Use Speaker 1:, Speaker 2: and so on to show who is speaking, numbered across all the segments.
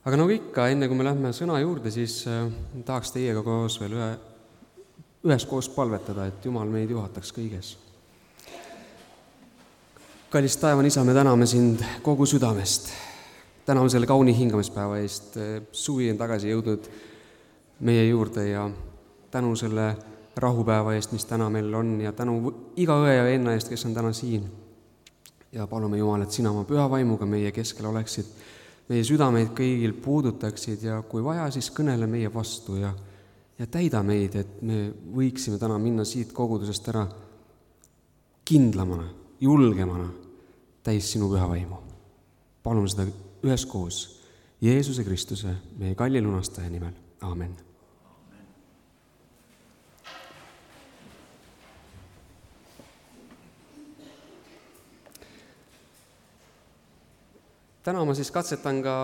Speaker 1: Aga nagu ikka, enne kui me lähme sõna juurde, siis tahaks teiega koos veel üheskoos palvetada, et Jumal meid juhataks kõiges. Kallis taevane Isa, me täname sind kogu südamest. Täname selle kauni hingamispäeva eest. Suvi on tagasi jõudnud meie juurde ja tänu selle rahupäeva eest, mis täna meil on, ja tänu iga õe ja venna eest, kes on täna siin. Ja palume Jumal, et sina oma püha vaimuga meie keskel oleksid, meie südameid kõigil puudutaksid ja kui vaja, siis kõnele meie vastu ja täida meid, et me võiksime täna minna siit kogudusest ära kindlamana, julgemana, täis sinu püha vaimu. Palume seda üheskoos Jeesuse Kristuse, meie kalli lunastaja nimel. Aamen. Täna ma siis katsetan ka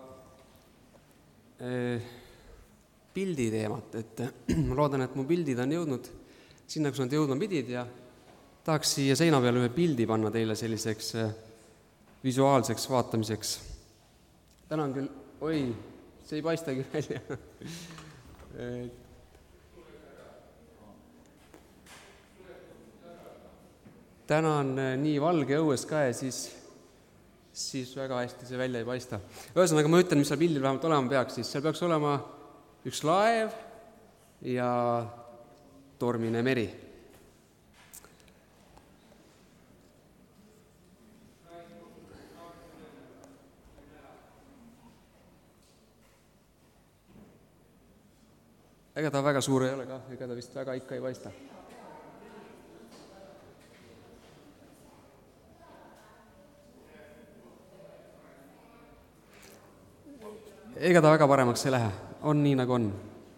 Speaker 1: pildi teemat, et ma loodan, et mu pildid on jõudnud sinna, kus nad jõudma pidid ja tahaks siia seina peale ühe pildi panna teile selliseks visuaalseks vaatamiseks. Täna on küll, see ei paista küll välja. Täna on nii valge õues ka ja siis väga hästi see välja ei paista. Ühesõnaga ma ütlen, mis seal pildil vähemalt olema peaks, siis seal peaks olema üks laev ja tormine meri. Ega ta väga suur ei ole ka, ega ta vist väga ikka ei paista. Ega ta väga paremaks ei lähe, on nii nagu on.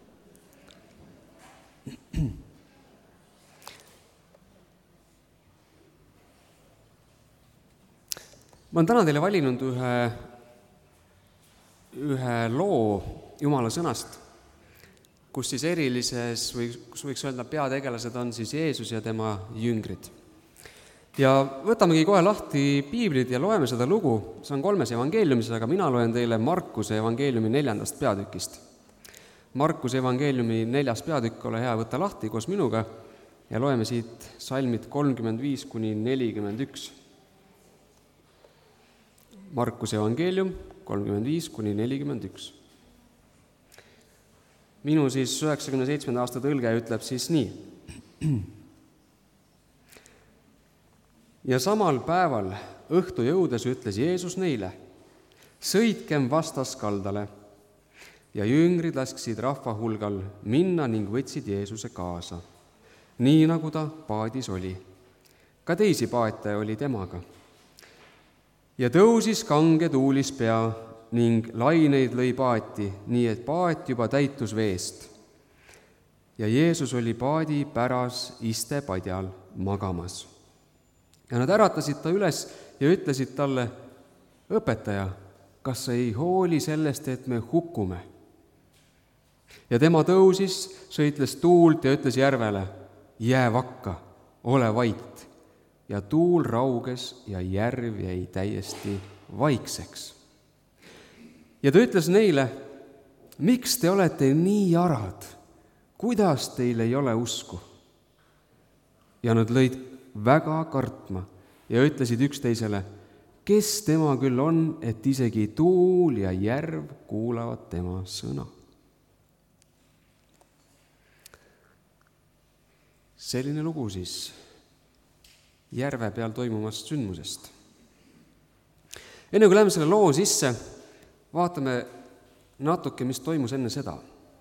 Speaker 1: Ma olen täna teile valinud ühe loo Jumala sõnast, kus siis erilises või kus võiks öelda peategelased on siis Jeesus ja tema jüngrid. Ja võtamegi kohe lahti piiblid ja loeme seda lugu. See on 3 evangeeliumis, aga mina loen teile Markuse evangeeliumi 4. peatükist. Markuse evangeeliumi 4. peatükk, ole hea, võtta lahti koos minuga ja loeme siit salmid 35-41. Markuse evangeelium 35-41. Minu siis 97. aasta tõlge ütleb siis nii. Ja samal päeval õhtu jõudes ütles Jeesus neile, sõitkem vastaskaldale, ja jüngrid lasksid rahva hulgal minna ning võtsid Jeesuse kaasa, nii nagu ta paadis oli. Ka teisi paate oli temaga. Ja tõusis kange tuulis pea ning laineid lõi paati, nii et paat juba täitus veest. Ja Jeesus oli paadi päras iste padjal magamas. Ja nad äratasid ta üles ja ütlesid talle, õpetaja, kas sa ei hooli sellest, et me hukkume? Ja tema tõusis, sõitles tuult ja ütles järvele, jää vakka, ole vait. Ja tuul rauges ja järv jäi täiesti vaikseks. Ja ta ütles neile, miks te olete nii arad? Kuidas teil ei ole usku? Ja nad lõid väga kartma ja ütlesid üksteisele, kes tema küll on, et isegi tuul ja järv kuulavad tema sõna. Selline lugu siis järve peal toimumast sündmusest. Enne kui läheme selle loo sisse, vaatame natuke, mis toimus enne seda.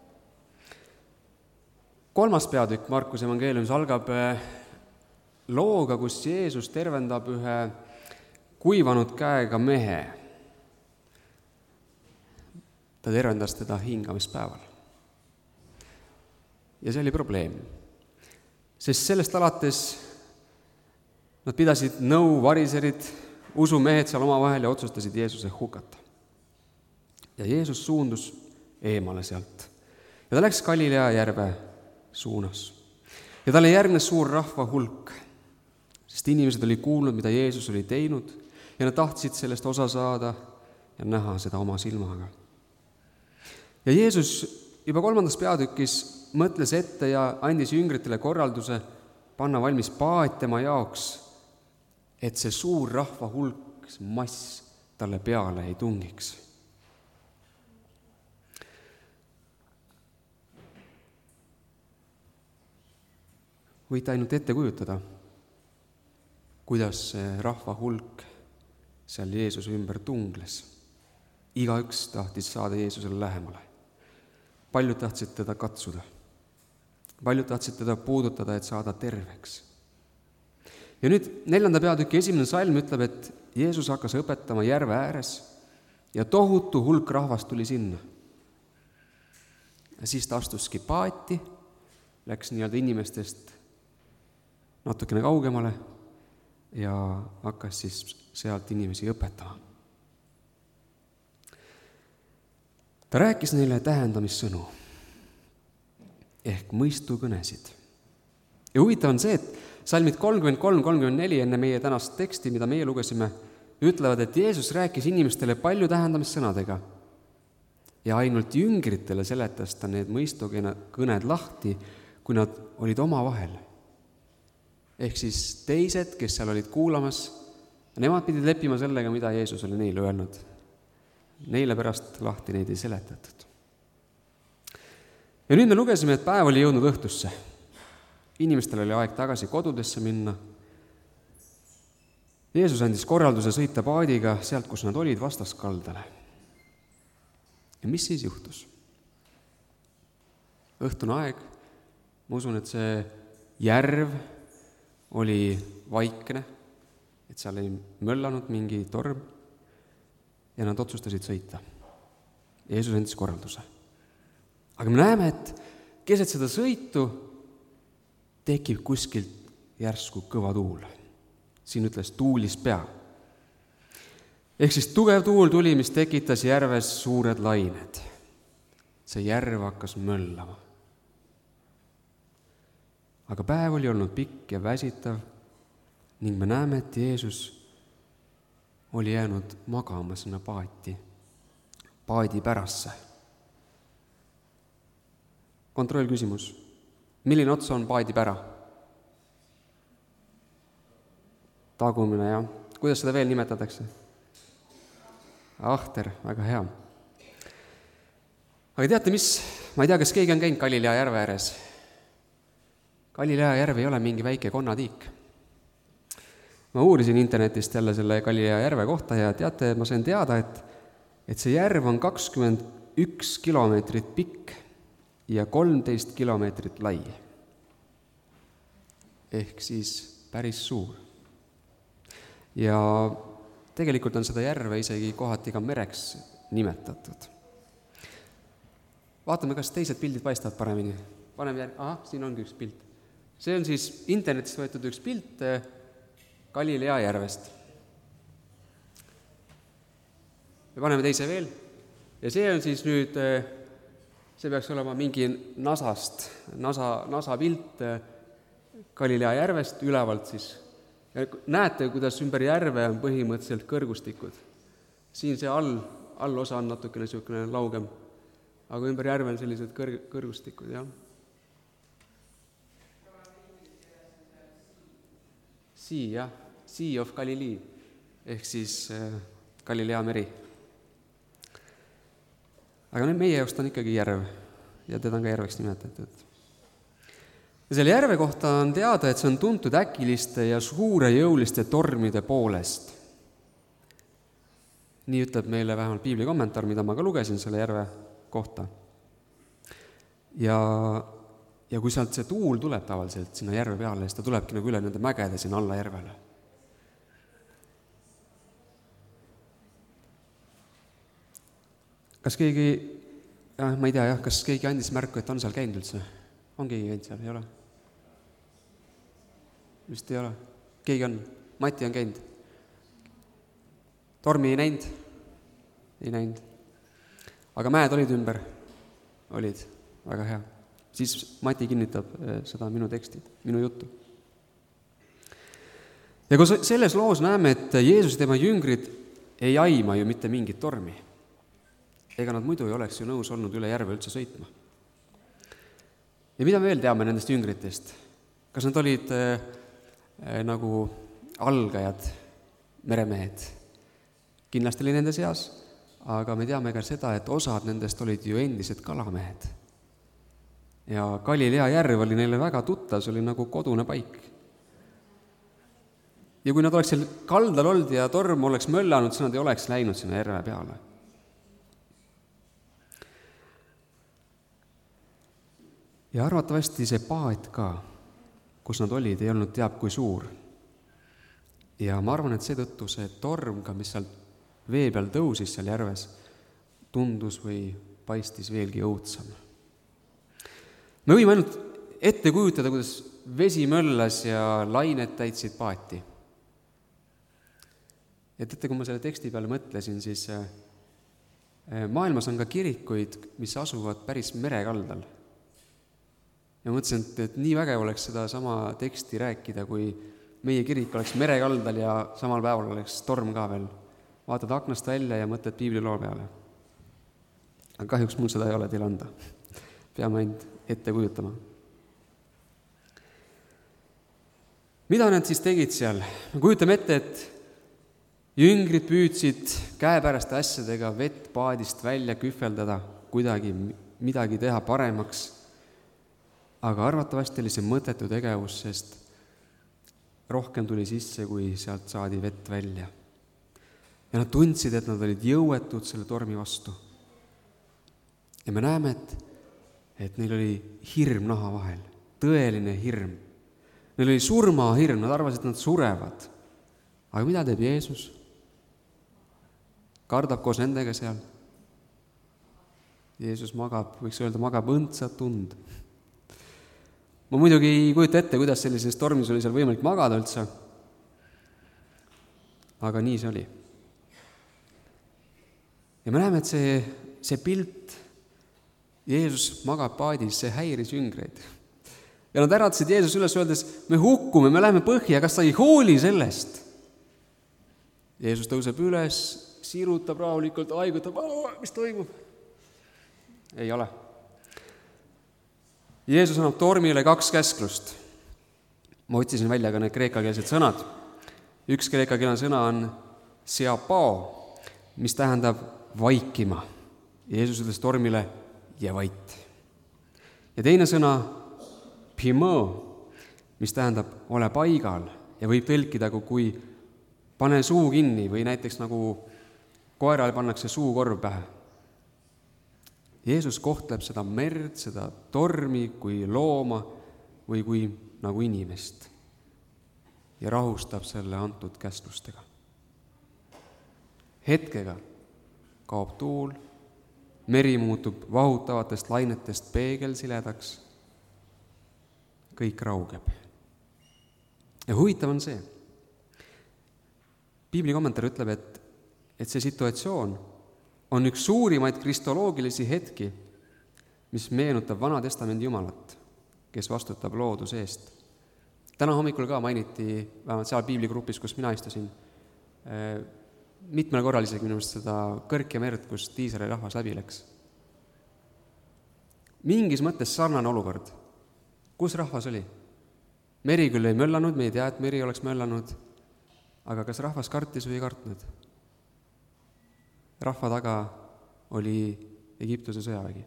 Speaker 1: 3. peatükk Markuse evangeeliumis algab looga, kus Jeesus tervendab ühe kuivanud käega mehe. Ta tervendas teda hingamispäeval. Ja see oli probleem. Sest sellest alates nad pidasid nõu, variserid, usumehed seal omavahel ja otsustasid Jeesuse hukata. Ja Jeesus suundus eemale sealt. Ja ta läks Galilea järve suunas. Ja talle järgnes suur rahva hulk, sest inimesed oli kuulnud, mida Jeesus oli teinud ja nad tahtsid sellest osa saada ja näha seda oma silmaga. Ja Jeesus juba 3. peatükis mõtles ette ja andis jüngritele korralduse panna valmis paat tema jaoks, et see suur rahva hulk, see mass talle peale ei tungiks. Võite ainult ette kujutada, kuidas see rahva hulk seal Jeesuse ümber tungles. Igaüks tahtis saada Jeesusele lähemale. Paljud tahtsid teda katsuda. Paljud tahtsid teda puudutada, et saada terveks. Ja nüüd 4. peatüki 1. salm ütleb, et Jeesus hakkas õpetama järve ääres ja tohutu hulk rahvast tuli sinna. Ja siis ta astuski paati, läks nii-öelda inimestest natukene kaugemale ja hakkas siis sealt inimesi õpetama. Ta rääkis neile tähendamissõnu ehk mõistukõnesid. Ja huvitav on see, et salmid 33-34 enne meie tänast teksti, mida meie lugesime, ütlevad, et Jeesus rääkis inimestele palju tähendamissõnadega ja ainult jüngritele seletas ta need mõistukõned lahti, kui nad olid omavahel. Ehk siis teised, kes seal olid kuulamas, nemad pidid leppima sellega, mida Jeesus oli neile öelnud. Neile pärast lahti neid ei seletatud. Ja nüüd me lugesime, et päev oli jõudnud õhtusse. Inimestel oli aeg tagasi kodudesse minna. Jeesus andis korralduse sõita paadiga sealt, kus nad olid, vastaskaldale. Ja mis siis juhtus? Õhtune aeg, ma usun, et see järv oli vaikne, et seal ei möllanud mingi torm ja nad otsustasid sõita. Jeesus andis korralduse. Aga me näeme, et keset seda sõitu tekib kuskilt järsku kõva tuul. Siin ütles tuulis pea. Ehk siis tugev tuul tuli, mis tekitas järves suured lained. See järv hakkas möllama. Aga päev oli olnud pikk ja väsitav ning me näeme, et Jeesus oli jäänud magama sinna paadi pärasse. Kontrollküsimus. Milline ots on paadi pära? Tagumine, jah. Kuidas seda veel nimetatakse? Ahter, väga hea. Aga teate mis? Ma ei tea, kas keegi on käinud Galilea järve ääres. Galilea järv ei ole mingi väike konnatiik. Ma uurisin internetist jälle selle Galilea järve kohta ja teate, ma sain teada, et see järv on 21 kilomeetrit pikk ja 13 kilomeetrit lai. Ehk siis päris suur. Ja tegelikult on seda järve isegi kohati ka mereks nimetatud. Vaatame, kas teised pildid paistavad paremini. Paneme siin ongi üks pilt. See on siis internetist võetud üks pilt Galilea järvest. Me paneme teise veel. Ja see on siis nüüd, see peaks olema mingi NASA pilt Galilea järvest ülevalt siis. Ja näete, kuidas ümber järve on põhimõtteliselt kõrgustikud. Siin see allosa on natukene niisugune laugem, aga ümber järve on sellised kõrgustikud, jah. Sea of Galilee, ehk siis Galilea meri. Aga nüüd meie jaoks on ikkagi järv ja teda on ka järveks nimetatud. Ja selle järve kohta on teada, et see on tuntud äkiliste ja suurejõuliste tormide poolest. Nii ütleb meile vähemalt piibli kommentaar, mida ma ka lugesin selle järve kohta. Ja kui sealt see tuul tuleb tavaliselt sinna järve peale, siis ta tulebki nagu üle nende mägede sinna alla järvele. Kas keegi, ma ei tea, kas keegi andis märku, et on seal käinud üldse? On keegi käinud seal, ei ole? Vist ei ole. Keegi on? Mati on käinud? Tormi ei näinud? Ei näinud. Aga mäed olid ümber? Olid. Väga hea. Siis Mati kinnitab seda minu teksti, minu juttu. Ja kui selles loos näeme, et Jeesus ja tema jüngrid ei aima ju mitte mingit tormi. ega nad muidu ei oleks ju nõus olnud üle järve üldse sõitma. Ja mida me veel teame nendest jüngritest? Kas nad olid nagu algajad meremehed? Kindlasti oli nende seas, aga me teame ka seda, et osad nendest olid ju endised kalamehed. Ja Galilea järv oli neile väga tuttav, see oli nagu kodune paik. Ja kui nad oleks seal kaldal olnud ja torm oleks möllanud, siis nad ei oleks läinud sinna järve peale. Ja arvatavasti see paat ka, kus nad olid, ei olnud teab kui suur. Ja ma arvan, et seetõttu see torm ka, mis seal vee peal tõusis seal järves, tundus või paistis veelgi õudsam. Me võime ainult ette kujutada, kuidas vesi möllas ja lained täitsid paati. Ja teate, kui ma selle teksti peale mõtlesin, siis maailmas on ka kirikuid, mis asuvad päris merekaldal. Ja mõtlesin, et nii vägev oleks seda sama teksti rääkida, kui meie kirik oleks merekaldal ja samal päeval oleks torm ka veel. Vaatad aknast välja ja mõtled piibliloo peale. Aga kahjuks mul seda ei ole teil anda. Peame ainult ette kujutama. Mida nad siis tegid seal? Me kujutame ette, et jüngrid püüdsid käepäraste asjadega vett paadist välja kühveldada, kuidagi midagi teha paremaks. Aga arvatavasti oli see mõttetu tegevus, sest rohkem tuli sisse, kui sealt saadi vett välja. Ja nad tundsid, et nad olid jõuetud selle tormi vastu. Ja me näeme, et neil oli hirm naha vahel, tõeline hirm. Neil oli surmahirm, nad arvasid, et nad surevad. Aga mida teeb Jeesus? Kardab koos nendega seal. Jeesus magab, võiks öelda, magab õndsat tund. Ma muidugi ei kujuta ette, kuidas sellises tormis oli seal võimalik magada üldse. Aga nii see oli. Ja me näeme, et see pilt, Jeesus magab paadis, see häiris jüngreid. Ja nad äratasid Jeesus üles öeldes, me hukkume, me läheme põhja, kas sa ei hooli sellest? Jeesus tõuseb üles, sirutab rahulikult, haigutab, mis toimub? Ei ole. Jeesus annab tormile 2 käsklust. Ma otsisin välja ka need kreekakeelsed sõnad. Üks kreekakeelne sõna on seapao, mis tähendab vaikima. Jeesus ütles tormile, jää vait. Ja teine sõna pimo, mis tähendab ole paigal ja võib tõlkida, kui pane suu kinni või näiteks nagu koerale pannakse suukorv pähe. Jeesus kohtleb seda merd, seda tormi kui looma või kui nagu inimest ja rahustab selle antud käsklustega. Hetkega kaob tuul, meri muutub vahutavatest lainetest peegelsiledaks, kõik raugeb. Ja huvitav on see. Piibli kommentaar ütleb, et see situatsioon on üks suurimaid kristoloogilisi hetki, mis meenutab Vana Testamendi Jumalat, kes vastutab looduse eest. Täna hommikul ka mainiti, vähemalt seal piibligrupis, kus mina istusin, mitmel korral isegi minu meelest seda Kõrke merd, kus Iisraeli rahvas läbi läks. Mingis mõttes sarnane olukord. Kus rahvas oli? Meri küll ei möllanud, me ei tea, et meri oleks möllanud, aga kas rahvas kartis või ei kartnud? Rahva taga oli Egiptuse sõjavägi.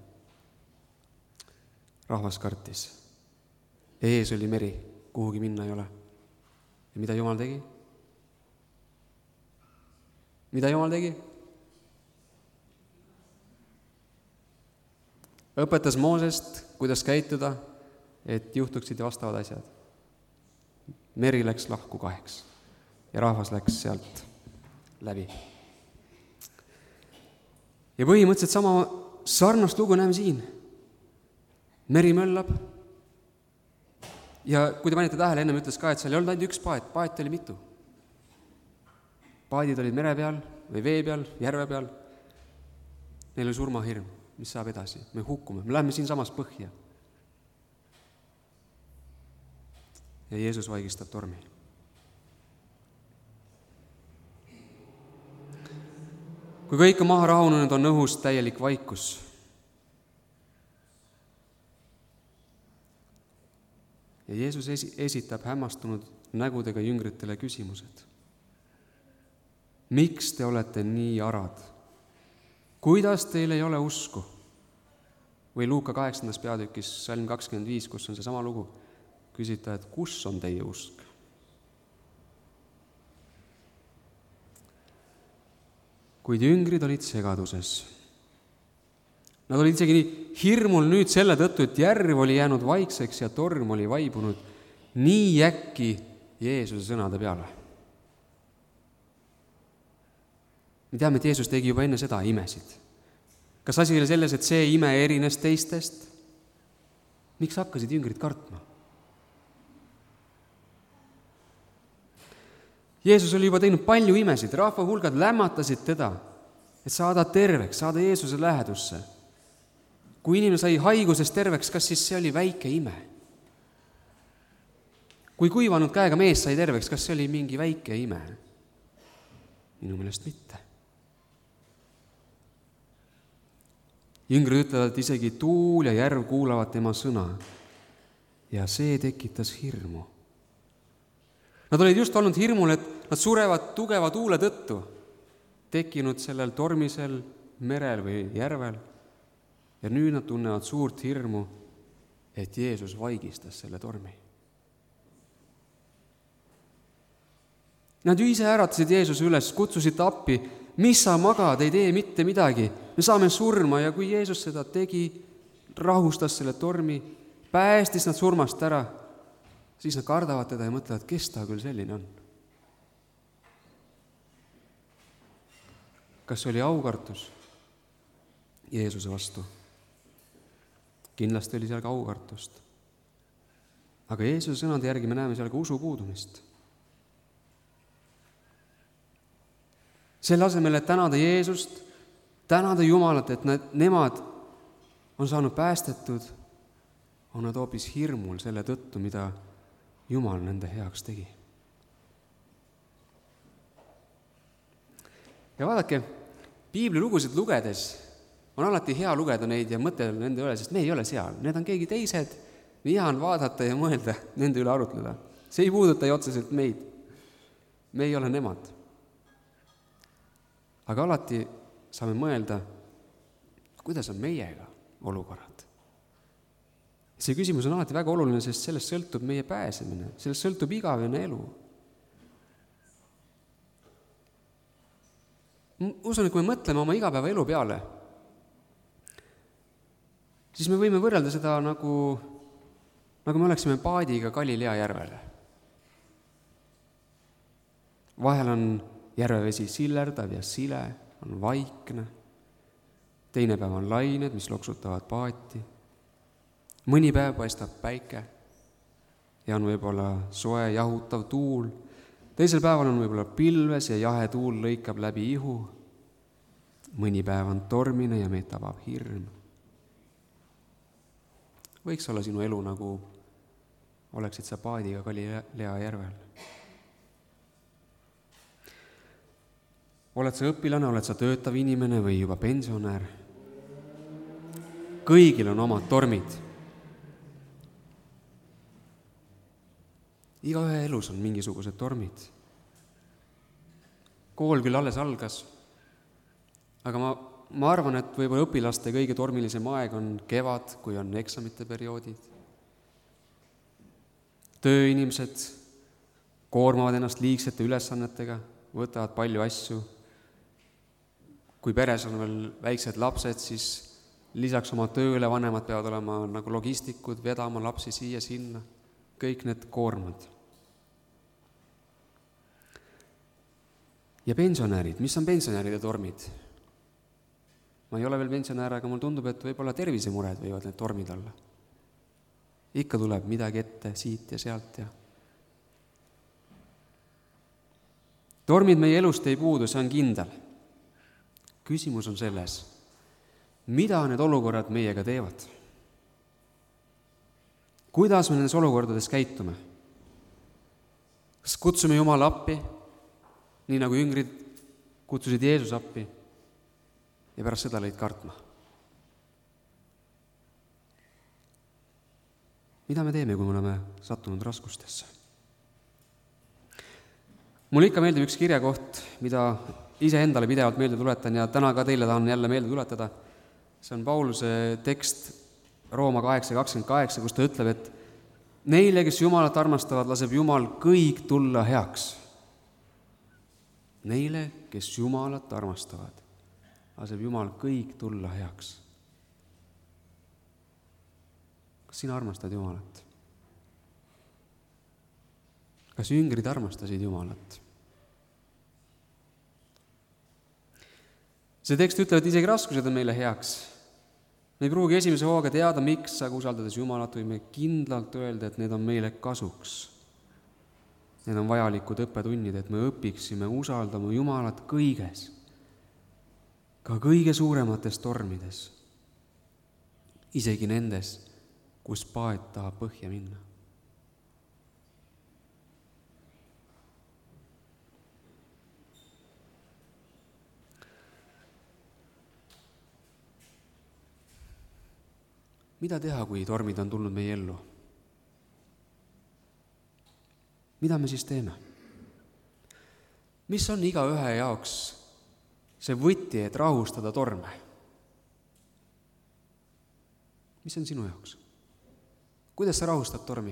Speaker 1: Rahvas kartis. Ja ees oli meri, kuhugi minna ei ole. Ja mida Jumal tegi? Mida Jumal tegi? Õpetas Moosest, kuidas käituda, et juhtuksid vastavad asjad. Meri läks lahku 2 ja rahvas läks sealt läbi. Ja põhimõtteliselt sama sarnast lugu näeme siin. Meri möllab. Ja kui te panite tähele, ennem ütles ka, et seal ei olnud ainult üks paat, paat oli mitu. Paadid olid mere peal või vee peal, järve peal. Neil oli surmahirm, mis saab edasi. Me hukkume, me läheme siin samas põhja. Ja Jeesus vaigistab tormi. kui kõik on maha rahunenud, on õhus täielik vaikus. Ja Jeesus esitab hämmastunud nägudega jüngritele küsimused. Miks te olete nii arad? Kuidas teil ei ole usku? Või Luuka 8. peatükis, salm 25, kus on see sama lugu, küsita, et kus on teie usk? Kuid jüngrid olid segaduses. Nad olid isegi nii hirmul nüüd selle tõttu, et järv oli jäänud vaikseks ja torm oli vaibunud nii äkki Jeesuse sõnade peale. Me teame, et Jeesus tegi juba enne seda imesid. Kas asi oli selles, et see ime erines teistest? Miks hakkasid jüngrid kartma? Jeesus oli juba teinud palju imesid, rahva hulgad lämmatasid teda, et saada terveks, saada Jeesuse lähedusse. Kui inimene sai haigusest terveks, kas siis see oli väike ime? Kui kuivanud käega mees sai terveks, kas see oli mingi väike ime? Minu meelest mitte. Jüngrid ütlevad, et isegi tuul ja järv kuulavad tema sõna ja see tekitas hirmu. Nad olid just olnud hirmul, et nad surevad tugeva tuule tõttu, tekkinud sellel tormisel merel või järvel. Ja nüüd nad tunnevad suurt hirmu, et Jeesus vaigistas selle tormi. Nad ju ise äratasid Jeesuse üles, kutsusid ta appi, mis sa magad, ei tee mitte midagi, me saame surma. Ja kui Jeesus seda tegi, rahustas selle tormi, päästis nad surmast ära, siis nad kardavad teda ja mõtlevad, kes ta küll selline on. Kas oli aukartus Jeesuse vastu? Kindlasti oli seal ka aukartust. Aga Jeesuse sõnade järgi me näeme seal ka usu puudumist. Selle asemel, et tänada Jeesust, tänada Jumalat, et nemad on saanud päästetud, on nad hoopis hirmul selle tõttu, mida Jumal nende heaks tegi. Ja vaadake, piiblilugusid lugedes on alati hea lugeda neid ja mõtelda nende üle, sest me ei ole seal. Need on keegi teised, hea on vaadata ja mõelda, nende üle arutleda. See ei puuduta ju otseselt meid. Me ei ole nemad. Aga alati saame mõelda, kuidas on meiega olukorrad. See küsimus on alati väga oluline, sest sellest sõltub meie pääsemine, sellest sõltub igavene elu. Usun, et kui me mõtleme oma igapäeva elu peale, siis me võime võrrelda seda nagu me oleksime paadiga Galilea järvele. Vahel on järvevesi sillerdav ja sile, on vaikne. Teine päev on lained, mis loksutavad paati. Mõni päev paistab päike ja on võib-olla soe jahutav tuul. Teisel päeval on võib-olla pilves ja jahe tuul lõikab läbi ihu. Mõni päev on tormine ja meid tabab hirm. Võiks olla sinu elu, nagu oleksid sa paadiga Galilea järvel. Oled sa õpilane, oled sa töötav inimene või juba pensionär? Kõigil on omad tormid. Igaühe elus on mingisugused tormid. Kool küll alles algas, aga ma arvan, et võib-olla õpilaste kõige tormilisem aeg on kevad, kui on eksamite perioodid. Tööinimesed koormavad ennast liigsete ülesannetega, võtavad palju asju. Kui peres on veel väiksed lapsed, siis lisaks oma tööle vanemad peavad olema nagu logistikud, vedama lapsi siia-sinna, kõik need koormad. Ja pensionärid, mis on pensionäride tormid? Ma ei ole veel pensionär, aga mul tundub, et võib-olla tervisemured võivad need tormid olla. Ikka tuleb midagi ette siit ja sealt ja tormid meie elust ei puudu, see on kindel. Küsimus on selles, mida need olukorrad meiega teevad? Kuidas me nendes olukordades käitume? Kas kutsume Jumala appi, nii nagu jüngrid kutsusid Jeesus appi, ja pärast seda lõid kartma. Mida me teeme, kui me oleme sattunud raskustesse? Mulle ikka meeldib üks kirjakoht, mida iseendale pidevalt meelde tuletan ja täna ka teile tahan jälle meelde tuletada. See on Pauluse tekst Rooma 8:28, kus ta ütleb, et neile, kes Jumalat armastavad, laseb Jumal kõik tulla heaks. Neile, kes Jumalat armastavad, laseb Jumal kõik tulla heaks. Kas sina armastad Jumalat? Kas jüngrid armastasid Jumalat? See tekst ütleb, et isegi raskused on meile heaks. Me ei pruugi esimese hooga teada, miks, aga usaldades Jumalat võime kindlalt öelda, et need on meile kasuks. Need on vajalikud õppetunnid, et me õpiksime usaldama Jumalat kõiges, ka kõige suuremates tormides, isegi nendes, kus paat tahab põhja minna. Mida teha, kui tormid on tulnud meie ellu? Mida me siis teeme? Mis on igaühe jaoks see võti, et rahustada torme? Mis on sinu jaoks? Kuidas sa rahustad tormi?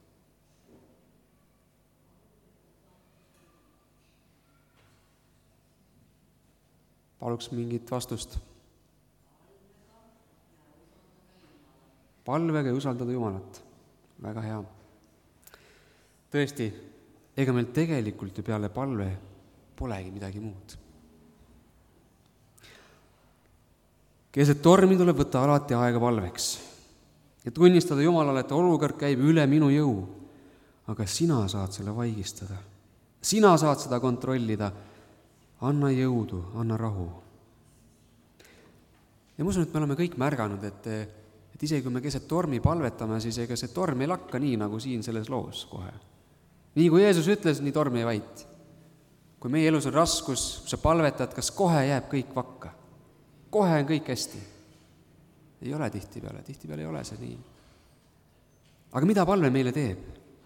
Speaker 1: Paluks mingit vastust. Palvega ja usaldada Jumalat. Väga hea. Tõesti, ega meil tegelikult ju peale palve polegi midagi muud. Keset tormi tuleb võtta alati aega palveks ja tunnistada Jumalale, et olukord käib üle minu jõu, aga sina saad selle vaigistada. Sina saad seda kontrollida. Anna jõudu, anna rahu. Ja ma usun, et me oleme kõik märganud, et isegi kui me keset tormi palvetame, siis ega see torm ei lakka nii, nagu siin selles loos kohe. Nii kui Jeesus ütles, nii torm ei vaiti. Kui meie elus on raskus, kui sa palvetad, kas kohe jääb kõik vakka? Kohe on kõik hästi. Ei ole tihtipeale ei ole see nii. Aga mida palve meile teeb?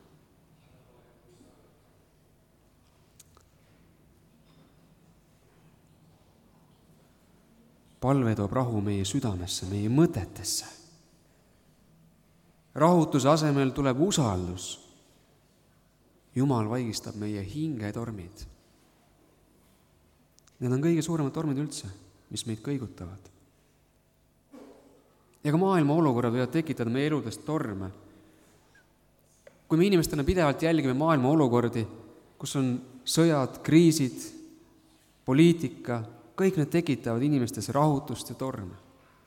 Speaker 1: Palve toob rahu meie südamesse, meie mõtetesse. Rahutuse asemel tuleb usaldus. Jumal vaigistab meie hingetormid. Need on kõige suuremad tormid üldse, mis meid kõigutavad. Ja ka maailma olukorrad võivad tekitada meie eludest torme. Kui me inimestena pidevalt jälgime maailma olukordi, kus on sõjad, kriisid, poliitika, kõik need tekitavad inimestes rahutust ja torme.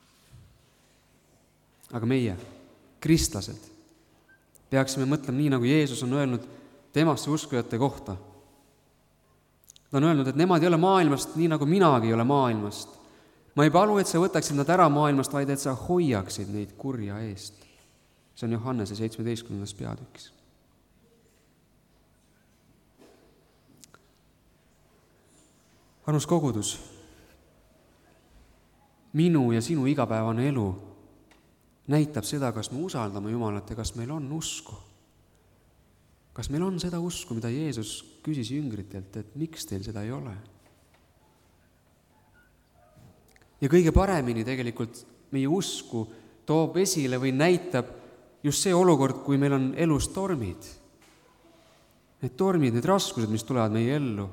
Speaker 1: Aga meie, kristlased, peaksime mõtlema nii, nagu Jeesus on öelnud temasse uskujate kohta. Ta on öelnud, et nemad ei ole maailmast, nii nagu minagi ei ole maailmast. Ma ei palu, et sa võtaksid nad ära maailmast, vaid et sa hoiaksid neid kurja eest. See on Johannese 17. peatükis. Armus kogudus, minu ja sinu igapäevane elu näitab seda, kas me usaldame Jumalat ja kas meil on usku. Kas meil on seda usku, mida Jeesus küsis jüngritelt, et miks teil seda ei ole? Ja kõige paremini tegelikult meie usku toob esile või näitab just see olukord, kui meil on elus tormid. Need tormid, need raskused, mis tulevad meie ellu.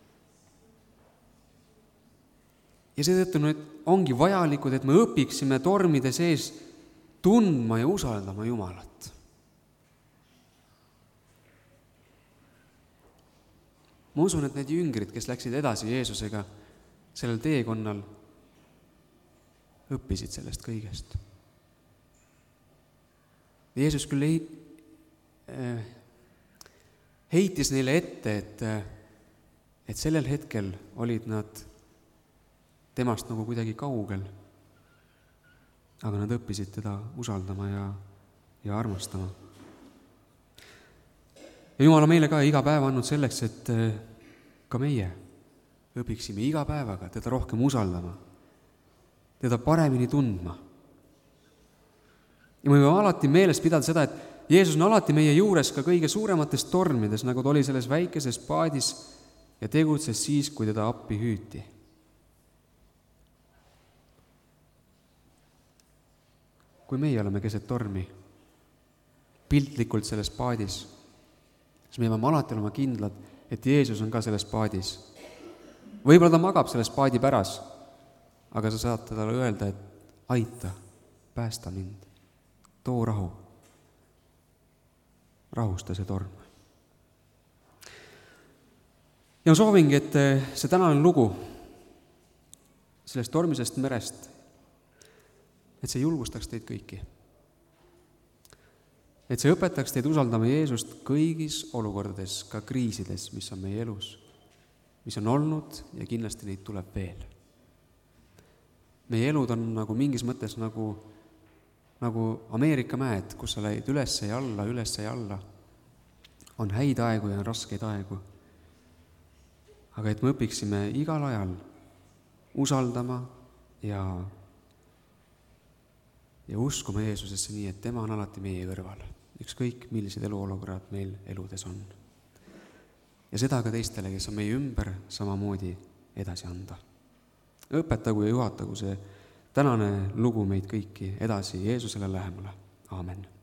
Speaker 1: Ja seetõttu need ongi vajalikud, et me õpiksime tormide sees tundma ja usaldama Jumalat. Ma usun, et need jüngrid, kes läksid edasi Jeesusega sellel teekonnal, õppisid sellest kõigest. Jeesus küll heitis neile ette, et sellel hetkel olid nad temast nagu kuidagi kaugel, aga nad õppisid teda usaldama ja armastama. Ja Jumal on meile ka iga päev andnud selleks, et ka meie õpiksime iga päevaga teda rohkem usaldama teda paremini tundma. Ja me võime alati meeles pidada seda, et Jeesus on alati meie juures ka kõige suuremates tormides, nagu ta oli selles väikeses paadis ja tegutses siis, kui teda appi hüüti. Kui meie oleme keset tormi, piltlikult selles paadis, siis me peame alati olema kindlad, et Jeesus on ka selles paadis. Võib-olla ta magab selles paadi päras, aga sa saad talle öelda, et aita, päästa mind, too rahu, rahusta see torm. Ja ma soovingi, et see tänane lugu sellest tormisest merest, et see julgustaks teid kõiki. Et see õpetaks teid usaldama Jeesust kõigis olukordades, ka kriisides, mis on meie elus, mis on olnud ja kindlasti neid tuleb veel. Meie elud on nagu mingis mõttes nagu Ameerika mäed, kus sa läid üles ja alla. On häid aegu ja on raskeid aegu. Aga et me õpiksime igal ajal usaldama ja uskuma Jeesusesse nii, et tema on alati meie kõrval, ükskõik millised eluolukorrad meil eludes on. Ja seda ka teistele, kes on meie ümber, samamoodi edasi anda. Õpetagu ja juhatagu see tänane lugu meid kõiki edasi Jeesusele lähemale. Aamen.